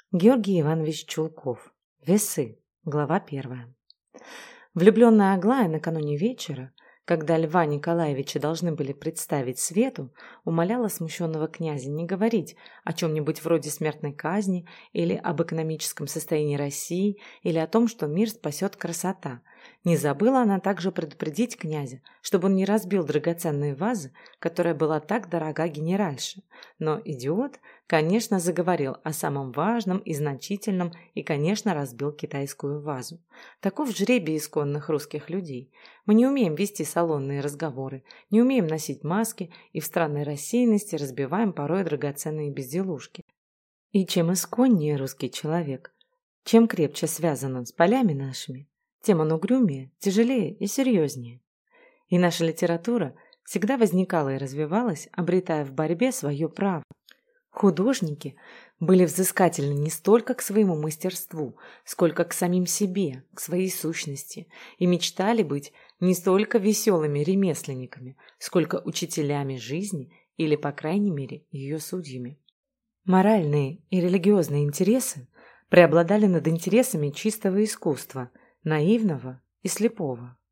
Георгий Иванович Чулков. Весы. Глава 1. Влюбленная Аглая накануне вечера, когда Льва Николаевича должны были представить свету, умоляла смущенного князя не говорить о чем-нибудь вроде смертной казни или об экономическом состоянии России или о том, что мир спасет красота. Не забыла она также предупредить князя, чтобы он не разбил драгоценные вазы, которая была так дорога генеральше. Но идиот, конечно, заговорил о самом важном и значительном и, конечно, разбил китайскую вазу. Таков жребий исконных русских людей. Мы не умеем вести салонные разговоры, не умеем носить маски и в странной рассеянности разбиваем порой драгоценные безделушки. И чем исконнее русский человек, чем крепче связан он с полями нашими, тем он угрюмее, тяжелее и серьезнее. И наша литература всегда возникала и развивалась, обретая в борьбе свое право. Художники были взыскательны не столько к своему мастерству, сколько к самим себе, к своей сущности, и мечтали быть не столько веселыми ремесленниками, сколько учителями жизни или, по крайней мере, ее судьями. Моральные и религиозные интересы преобладали над интересами чистого искусства, наивного и слепого.